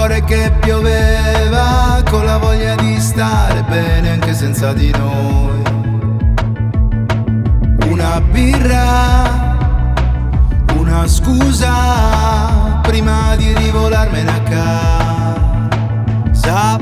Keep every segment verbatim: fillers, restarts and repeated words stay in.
cuore che pioveva, con la voglia di stare bene anche senza di noi. Una birra, una scusa prima di rivolarmene a casa.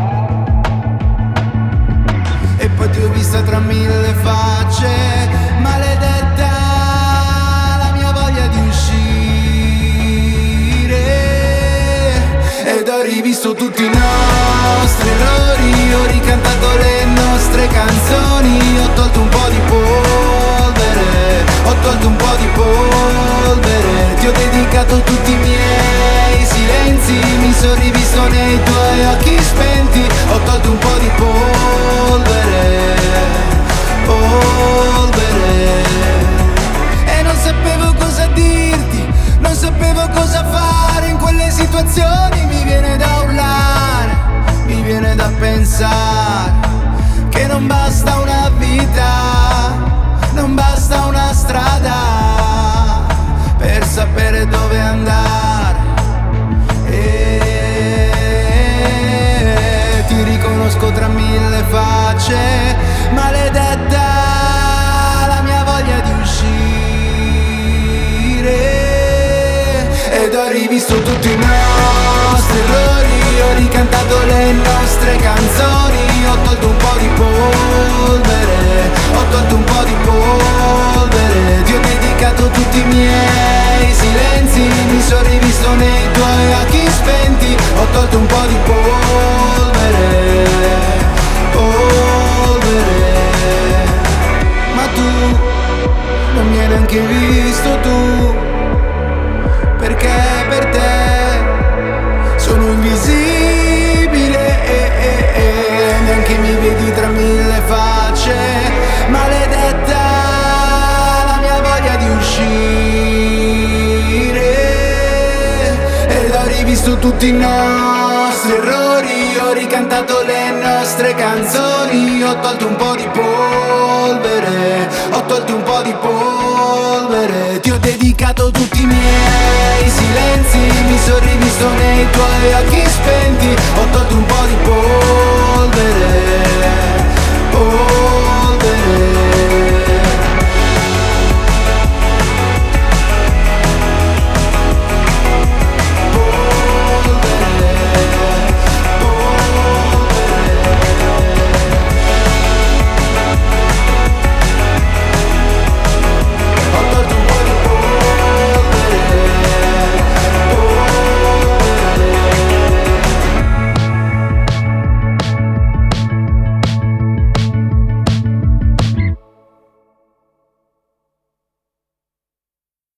E poi ti ho vista tra mille facce, maledetta la mia voglia di uscire. Ed ho rivisto tutti i nostri errori, ho ricantato le nostre canzoni, ho tolto un po' di polvere, ho tolto un po' di polvere. Ti ho dedicato tutti i miei silenzi, mi sono rivisto nei tuoi occhi spenti, ho tolto un po' di polvere, polvere. E non sapevo cosa dirti, non sapevo cosa fare in quelle situazioni. Mi viene da urlare, mi viene da pensare che non basta una vita, non basta una strada per sapere dove andare. E ti riconosco tra mille facce, maledetta la mia voglia di uscire. Ed ho rivisto tutti i nostri errori, ho ricantato le nostre canzoni, ho tolto un po' di polvere, ho tolto un po' di polvere. Ti ho dedicato tutti i miei silenzi, mi sono rivisto nei tuoi occhi spenti, ho tolto un po' di polvere, polvere. Ma tu non mi hai neanche visto tu, perché per te sono invisibile e, e, e neanche mi vedi tra mille facce, maledetta la mia voglia di uscire. Ed ho rivisto tutti i nostri errori, ho ricantato le nostre canzoni, ho tolto un po' di polvere, ho tolto un po' di polvere. Ti ho dedicato tutti i miei silenzi, mi sono rivisto nei tuoi